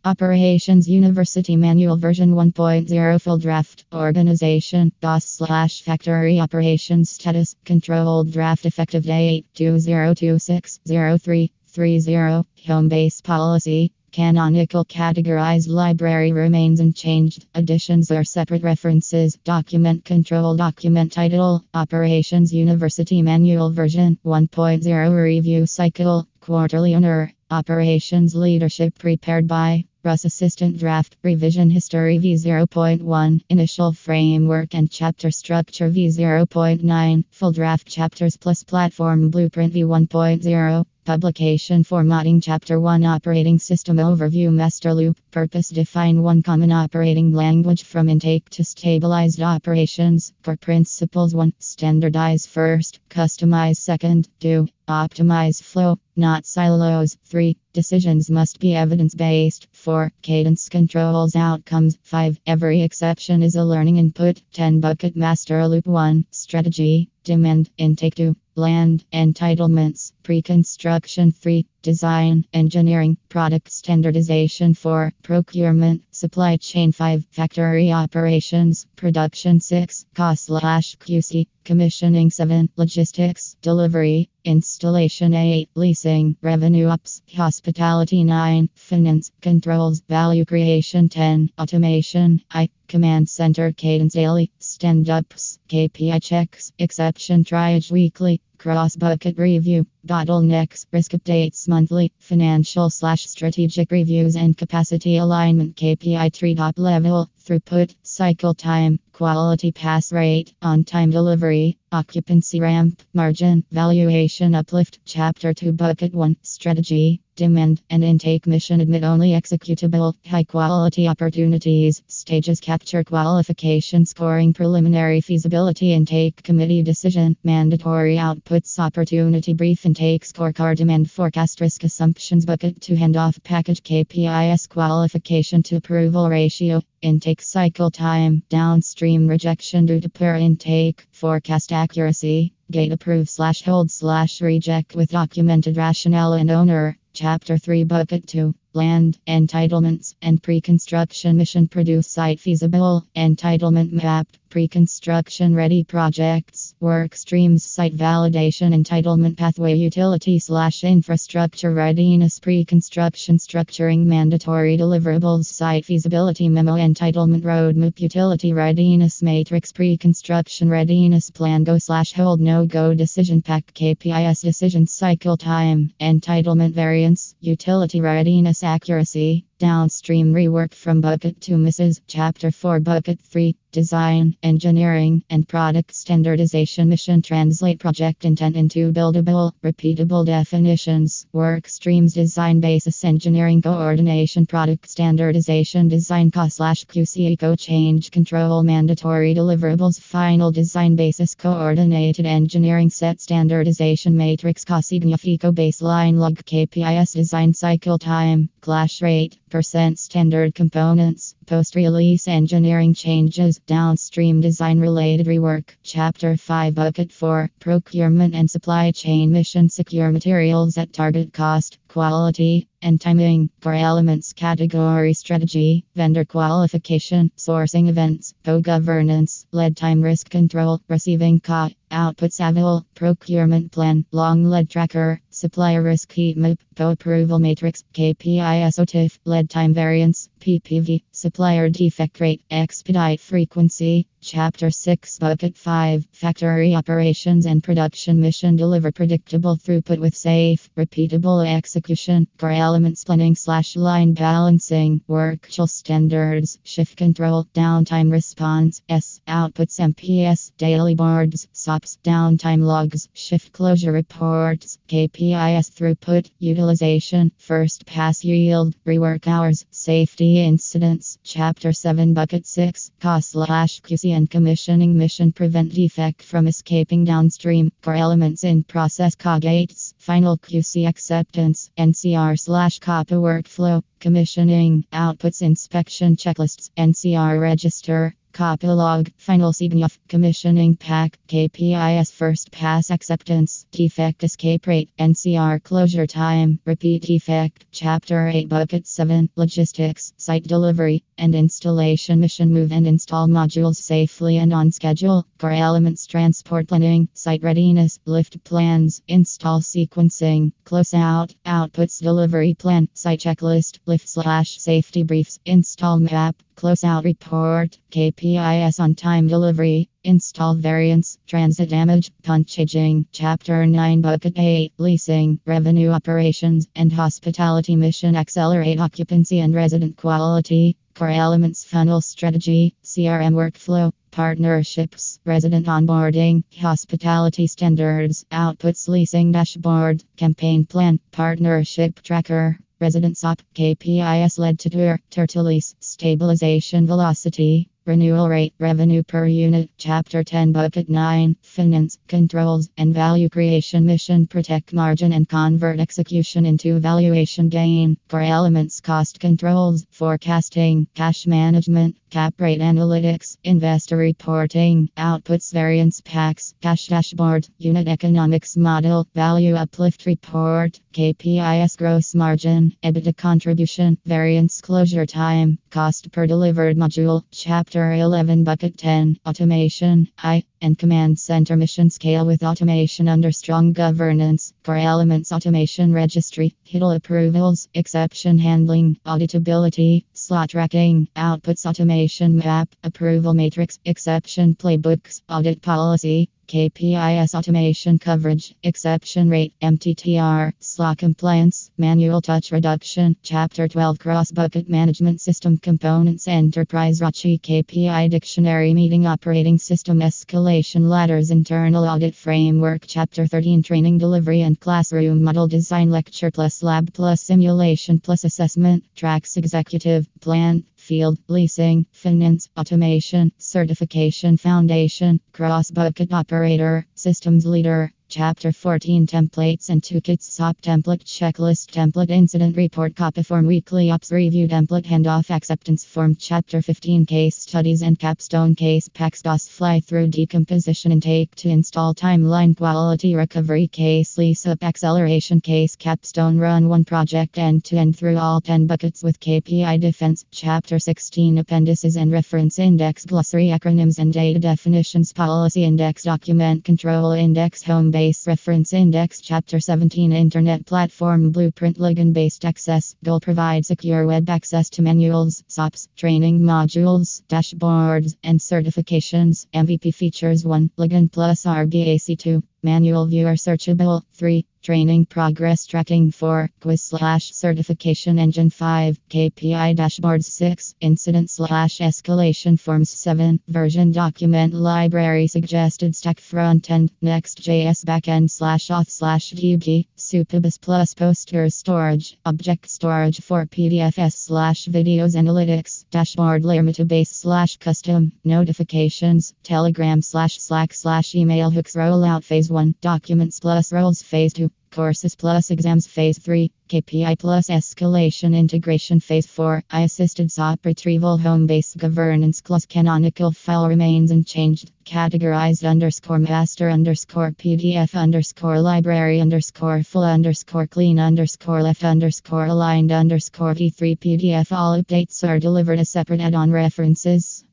Operations University Manual version 1.0 Full draft. Organization DOS/factory operations status. Controlled draft effective date 2026-03-30. Home base policy. Canonical categorized library remains unchanged. Additions are separate references. Document control. Document title. Operations University Manual version 1.0 Review cycle. Quarterly owner. Operations leadership prepared by Russ Assistant Draft. Revision History V0.1. Initial framework and chapter structure V0.9. Full draft chapters plus platform blueprint V1.0. Publication formatting Chapter 1 Operating System Overview Master Loop. Purpose Define one common operating language from intake to stabilized operations. Core Principles 1. Standardize first, customize second, do, optimize flow, not silos. 3. Decisions must be evidence-based. 4. Cadence controls outcomes. 5. Every exception is a learning input. 10. Bucket Master Loop 1. Strategy, demand, intake 2. Land, entitlements, pre-construction 3. Design, engineering, product standardization 4. Procurement, supply chain 5. Factory operations, production 6. Cost/QC, commissioning 7. Logistics, delivery, installation 8. Leasing, revenue ops, hospitality 9. Finance, controls, value creation 10. Automation, command center cadence daily, stand-ups, KPI checks, exception triage weekly, cross-bucket review, bottlenecks, risk updates monthly, financial/strategic reviews and capacity alignment KPI 3 top level, throughput, cycle time, quality pass rate, on-time delivery, occupancy ramp, margin, valuation uplift. Chapter 2 Bucket 1 Strategy, demand, and intake mission admit only executable, high quality opportunities, stages capture qualification scoring preliminary feasibility intake committee decision, mandatory outputs opportunity brief intake scorecard demand forecast risk assumptions bucket 2 handoff package KPIs qualification to approval ratio, intake cycle time, downstream rejection due to poor intake, forecast accuracy, gate approve/hold/reject with documented rationale and owner. Chapter 3 Bucket 2 Land, entitlements, and pre-construction mission produce site feasible, entitlement map, pre-construction ready projects, work streams, site validation, entitlement pathway, utility/infrastructure readiness, pre-construction structuring, mandatory deliverables, site feasibility memo, entitlement roadmap, utility readiness matrix, pre-construction readiness plan, go/hold no-go decision pack, KPIs decision cycle time, entitlement variance, utility readiness accuracy, downstream rework from Bucket 2 misses. Chapter 4 Bucket 3 Design, engineering, and product standardization mission translate project intent into buildable, repeatable definitions. Work streams design basis engineering coordination product standardization design cost/QC eco change control mandatory deliverables final design basis coordinated engineering set standardization matrix cost eco baseline log KPIs design cycle time clash rate percent standard components post-release engineering changes downstream design related rework. Chapter 5 Bucket 4 Procurement and supply chain mission secure materials at target cost, quality, and timing. Core elements category strategy, vendor qualification, sourcing events, co-governance, lead time risk control, receiving outputs available, procurement plan, long lead tracker, supplier risk heat map, co-approval matrix, KPI SOTIF, lead time variance, PPV, supplier defect rate, expedite frequency. Chapter 6 Bucket 5 Factory operations and production mission deliver predictable throughput with safe, repeatable execution. Core elements planning/line balancing, workflow standards, shift control, downtime response, outputs MPS, daily boards, SOPs, downtime logs, shift closure reports, KPIs throughput, utilization, first pass yield, rework hours, safety incidents. Chapter 7 Bucket 6 Cost/QC and commissioning mission prevent defect from escaping downstream. Core elements in process gates, final QC acceptance, NCR/COPA workflow, commissioning, outputs inspection checklists, NCR register, Copy log. Final seeding of commissioning pack. KPIs first pass acceptance. Defect escape rate. NCR closure time. Repeat defect. Chapter 8 Bucket 7 Logistics. Site delivery and installation mission. Move and install modules safely and on schedule. Core elements transport planning. Site readiness. Lift plans. Install sequencing. Close out. Outputs delivery plan. Site checklist. Lift/safety briefs. Install map. Closeout report, KPIs on time delivery, install variants, transit damage, punchaging, Chapter 9 Bucket 8 Leasing, Revenue Operations, and Hospitality Mission Accelerate Occupancy and Resident Quality, Core Elements Funnel Strategy, CRM Workflow, Partnerships, Resident Onboarding, Hospitality Standards, Outputs Leasing Dashboard, Campaign Plan, Partnership Tracker. Residence op KPIs led to to lease, stabilization velocity, renewal rate, revenue per unit, Chapter 10 Bucket 9 Finance, Controls, and Value Creation Mission Protect margin and convert execution into valuation gain, Core Elements Cost Controls, Forecasting, Cash Management, Cap Rate Analytics, Investor Reporting, Outputs Variance Packs, Cash Dashboard, Unit Economics Model, Value Uplift Report, KPIs Gross Margin, EBITDA Contribution, Variance Closure Time, Cost per Delivered Module, Chapter 11 Bucket 10 Automation, and Command Center Mission Scale with automation under strong governance, Core Elements Automation Registry, HITL Approvals, Exception Handling, Auditability, Slot Tracking, Outputs Automation Map, Approval Matrix, Exception Playbooks, Audit Policy, KPIs Automation Coverage, Exception Rate, MTTR, Slot Compliance, Manual Touch Reduction, Chapter 12 Cross Bucket Management System Components Enterprise RACHI KPI Dictionary Meeting Operating System Escalation Ladders Internal Audit Framework Chapter 13 Training Delivery and Classroom Model Design Lecture plus Lab plus Simulation plus Assessment Tracks Executive Plan Field, Leasing, Finance, Automation, Certification Foundation, Cross Bucket Operator, Systems Leader, Chapter 14 Templates and Toolkits SOP Template Checklist Template Incident Report Copy Form Weekly Ops Review Template Handoff Acceptance Form Chapter 15 Case Studies and Capstone Case Packs DOS Fly Through Decomposition Intake to Install Timeline Quality Recovery Case Lease Up Acceleration Case Capstone Run One Project End to End through all 10 buckets with KPI Defense Chapter 16 Appendices and Reference Index Glossary Acronyms and Data Definitions Policy Index Document Control Index Home Base Reference Index Chapter 17 Internet Platform Blueprint Login-based access Goal Provide secure web access to manuals, SOPs, training modules, dashboards, and certifications MVP features 1. Login plus RBAC 2. Manual viewer searchable 3. Training progress tracking 4. Quiz/certification engine 5. KPI dashboards 6. Incident/escalation forms 7. Version document library suggested stack front end. Next.js backend/auth/db. Supabus plus posters storage. Object storage for PDFs/videos analytics. Dashboard layer metabase/custom. Notifications. Telegram/Slack/email hooks rollout phase 1. Documents plus roles phase 2. Courses plus exams phase 3. KPI plus escalation integration phase 4. Assisted SOP retrieval home base governance clause canonical file remains unchanged. Categorized _master _PDF library full clean left aligned v3 PDF. All updates are delivered as separate add-on references.